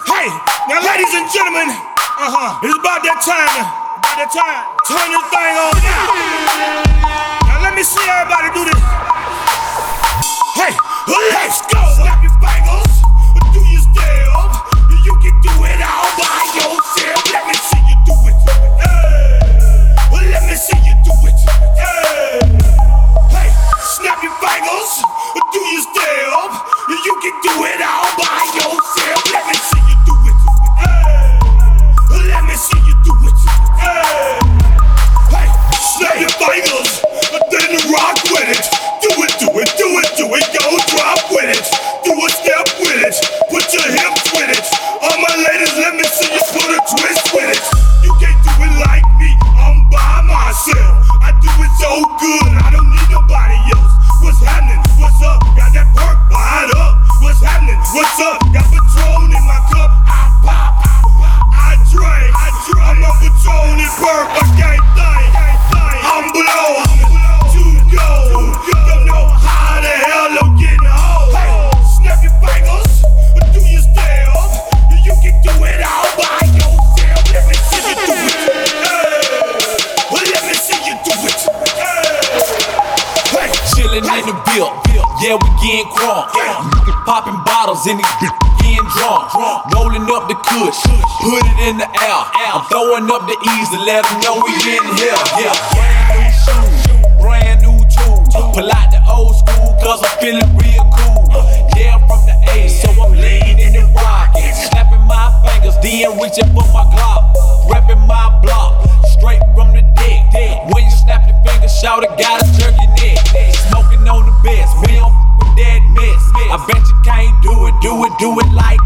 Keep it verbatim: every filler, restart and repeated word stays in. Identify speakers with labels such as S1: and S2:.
S1: Hey, now ladies and gentlemen, uh-huh, it's about that time, about that time. Turn this thing on now. Now let me see everybody do this. Hey, let's go. Snap your fingers, do your step. You can do it all by yourself. Let me see you do it. Hey, let me see you do it. Hey, hey, snap your fingers, do your step. You can do it all by yourself. Let me see you do it. Hey, let me see you do it. Hey, hey, snap your fingers, then rock with it. Do it, do it, do it, do it. Go drop with it. Do a step with it. Put your hips with it. All my ladies, let me see you put a twist with it. You can't do it like me. I'm by myself. I do it so good. I don't need nobody else. What's happening? What's up? Got that perk fired up. What's happening? What's up? Got Patron in my cup. I pop, I drink, I drink. I'm a Patron and perk. I can't think. I'm blow. To go. Don't know how the hell I'm getting home. Hey, snap your fingers. Do your step. You can do it all by yourself. Let me see you do it. Hey, let me see you do it. Hey,
S2: Chillin' in the bill, yeah, we getting crunk. Popping bottles in these bitch, getting drunk. Rolling up the kush, put it in the air. I'm throwing up the ease to let them know we getting here. Yeah, brand new shoes, brand new tools. Pull out the old school, cause I'm feeling real cool. Yeah, I'm from the A, so I'm leaning and rocking. Snapping my fingers, then reaching for my Glock. Repping my block, straight from the dick. When you snap your fingers, shout it, gotta jerk your neck. Smoking on the best, we don't f with that mess. I bet you can't do it, do it, do it like